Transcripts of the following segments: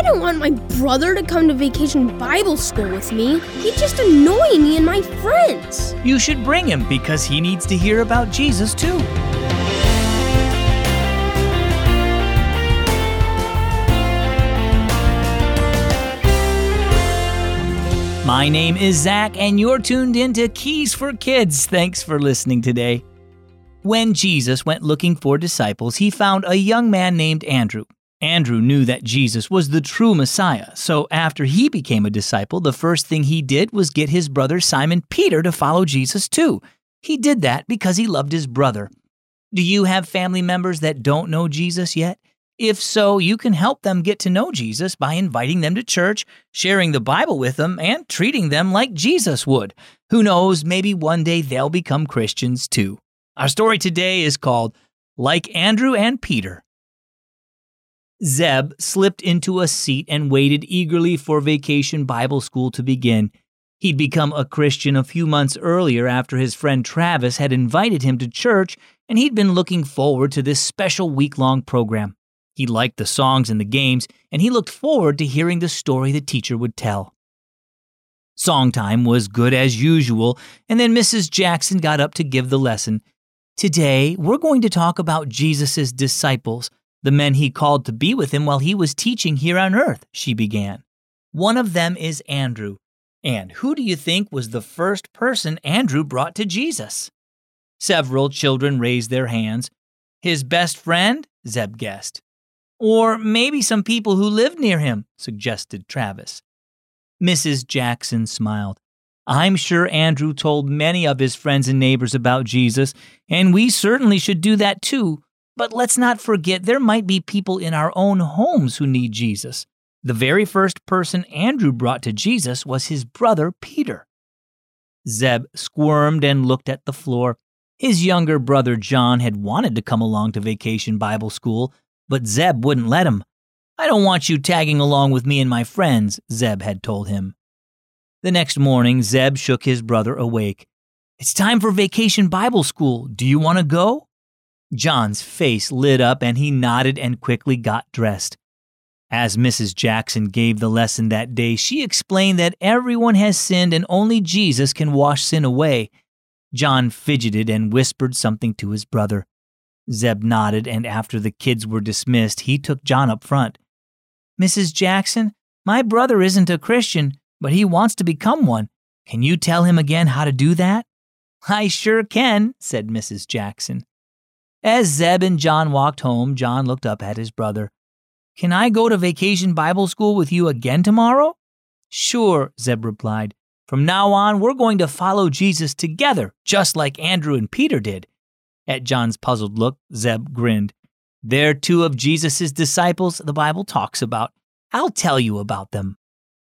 don't want my brother to come to Vacation Bible School with me. He'd just annoy me and my friends. You should bring him because he needs to hear about Jesus too. My name is Zach, and you're tuned in to Keys for Kids. Thanks for listening today. When Jesus went looking for disciples, he found a young man named Andrew. Andrew knew that Jesus was the true Messiah, so after he became a disciple, the first thing he did was get his brother Simon Peter to follow Jesus too. He did that because he loved his brother. Do you have family members that don't know Jesus yet? If so, you can help them get to know Jesus by inviting them to church, sharing the Bible with them, and treating them like Jesus would. Who knows, maybe one day they'll become Christians too. Our story today is called Like Andrew and Peter. Zeb slipped into a seat and waited eagerly for Vacation Bible School to begin. He'd become a Christian a few months earlier after his friend Travis had invited him to church, and he'd been looking forward to this special week-long program. He liked the songs and the games, and he looked forward to hearing the story the teacher would tell. Song time was good as usual, and then Mrs. Jackson got up to give the lesson. Today, we're going to talk about Jesus' disciples, the men he called to be with him while he was teaching here on earth, she began. One of them is Andrew. And who do you think was the first person Andrew brought to Jesus? Several children raised their hands. His best friend? Zeb guessed. Or maybe some people who lived near him, suggested Travis. Mrs. Jackson smiled. I'm sure Andrew told many of his friends and neighbors about Jesus, and we certainly should do that too. But let's not forget there might be people in our own homes who need Jesus. The very first person Andrew brought to Jesus was his brother Peter. Zeb squirmed and looked at the floor. His younger brother John had wanted to come along to Vacation Bible School, but Zeb wouldn't let him. I don't want you tagging along with me and my friends, Zeb had told him. The next morning, Zeb shook his brother awake. It's time for Vacation Bible School. Do you want to go? John's face lit up and he nodded and quickly got dressed. As Mrs. Jackson gave the lesson that day, she explained that everyone has sinned and only Jesus can wash sin away. John fidgeted and whispered something to his brother. Zeb nodded, and after the kids were dismissed, he took John up front. Mrs. Jackson, my brother isn't a Christian, but he wants to become one. Can you tell him again how to do that? I sure can, said Mrs. Jackson. As Zeb and John walked home, John looked up at his brother. Can I go to Vacation Bible School with you again tomorrow? Sure, Zeb replied. From now on, we're going to follow Jesus together, just like Andrew and Peter did. At John's puzzled look, Zeb grinned. They're two of Jesus' disciples the Bible talks about. I'll tell you about them.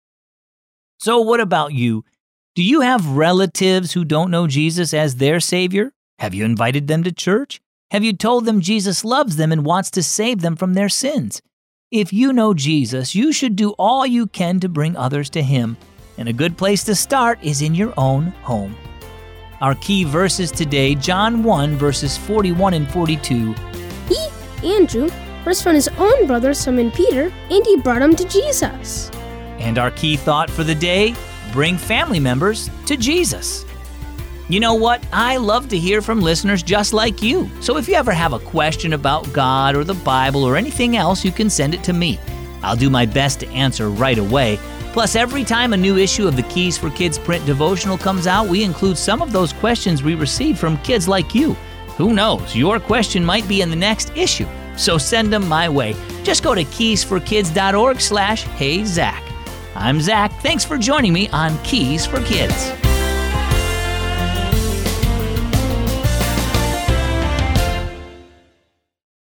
So what about you? Do you have relatives who don't know Jesus as their Savior? Have you invited them to church? Have you told them Jesus loves them and wants to save them from their sins? If you know Jesus, you should do all you can to bring others to Him. And a good place to start is in your own home. Our key verses today, John 1, verses 41 and 42. Andrew, first found his own brother Simon Peter, and he brought him to Jesus. And our key thought for the day, bring family members to Jesus. You know what? I love to hear from listeners just like you. So if you ever have a question about God or the Bible or anything else, you can send it to me. I'll do my best to answer right away. Plus, every time a new issue of the Keys for Kids print devotional comes out, we include some of those questions we receive from kids like you. Who knows, your question might be in the next issue. So send them my way. Just go to keysforkids.org/HeyZach. I'm Zach. Thanks for joining me on Keys for Kids.